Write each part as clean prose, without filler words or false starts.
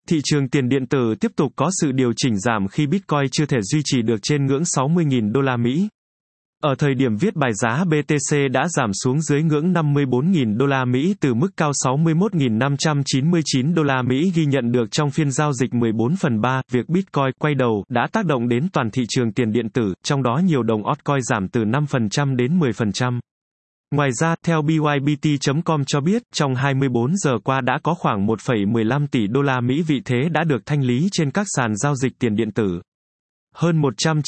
Thị trường tiền điện tử tiếp tục có sự điều chỉnh giảm khi Bitcoin chưa thể duy trì được trên ngưỡng 60.000 đô la Mỹ. Ở thời điểm viết bài giá BTC đã giảm xuống dưới ngưỡng 54.000 đô la Mỹ từ mức cao 61.599 đô la Mỹ ghi nhận được trong phiên giao dịch 14/3. Việc Bitcoin quay đầu đã tác động đến toàn thị trường tiền điện tử, trong đó nhiều đồng altcoin giảm từ 5% đến 10%. Ngoài ra, theo BYBT.com cho biết, trong 24 giờ qua đã có khoảng 1,15 tỷ đô la Mỹ vị thế đã được thanh lý trên các sàn giao dịch tiền điện tử. Hơn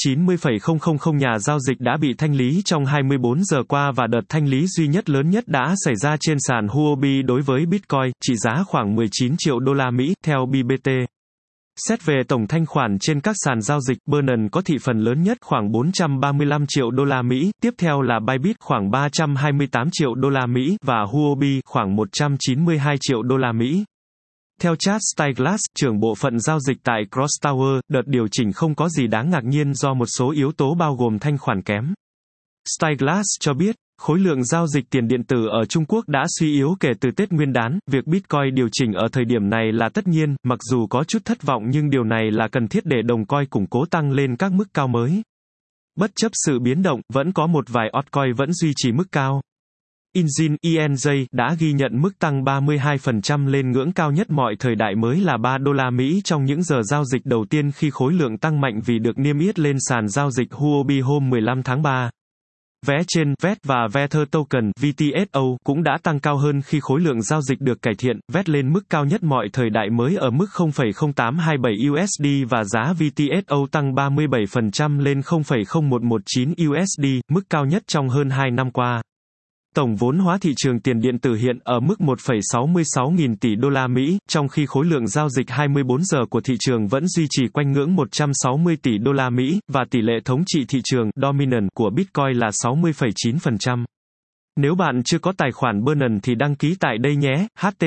190,000 nhà giao dịch đã bị thanh lý trong 24 giờ qua và đợt thanh lý duy nhất lớn nhất đã xảy ra trên sàn Huobi đối với Bitcoin, trị giá khoảng 19 triệu đô la Mỹ, theo BBT. Xét về tổng thanh khoản trên các sàn giao dịch, Binance có thị phần lớn nhất khoảng 435 triệu đô la Mỹ, tiếp theo là Bybit khoảng 328 triệu đô la Mỹ và Huobi khoảng 192 triệu đô la Mỹ. Theo Chad Stieglitz, trưởng bộ phận giao dịch tại Cross Tower, đợt điều chỉnh không có gì đáng ngạc nhiên do một số yếu tố bao gồm thanh khoản kém. Stieglitz cho biết, khối lượng giao dịch tiền điện tử ở Trung Quốc đã suy yếu kể từ Tết Nguyên đán, việc Bitcoin điều chỉnh ở thời điểm này là tất nhiên, mặc dù có chút thất vọng nhưng điều này là cần thiết để đồng coin củng cố tăng lên các mức cao mới. Bất chấp sự biến động, vẫn có một vài altcoin vẫn duy trì mức cao. Injin ENJ đã ghi nhận mức tăng 32% lên ngưỡng cao nhất mọi thời đại mới là 3 đô la Mỹ trong những giờ giao dịch đầu tiên khi khối lượng tăng mạnh vì được niêm yết lên sàn giao dịch Huobi hôm 15 tháng 3. Vé trên VET và Vether Token VTSO cũng đã tăng cao hơn khi khối lượng giao dịch được cải thiện, VET lên mức cao nhất mọi thời đại mới ở mức 0,0827 USD và giá VTSO tăng 37% lên 0,0119 USD, mức cao nhất trong hơn 2 năm qua. Tổng vốn hóa thị trường tiền điện tử hiện ở mức 1,66 nghìn tỷ đô la Mỹ, trong khi khối lượng giao dịch 24 giờ của thị trường vẫn duy trì quanh ngưỡng 160 tỷ đô la Mỹ, và tỷ lệ thống trị thị trường dominant của Bitcoin là 60,9%. Nếu bạn chưa có tài khoản Binance thì đăng ký tại đây nhé.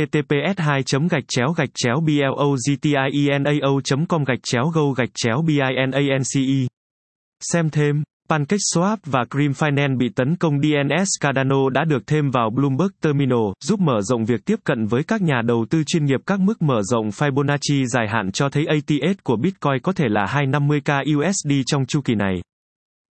https://blogitianao.com/go/binance. Xem thêm. PancakeSwap và Cream Finance bị tấn công. DNS Cardano đã được thêm vào Bloomberg Terminal, giúp mở rộng việc tiếp cận với các nhà đầu tư chuyên nghiệp. Các mức mở rộng Fibonacci dài hạn cho thấy ATH của Bitcoin có thể là 250k USD trong chu kỳ này.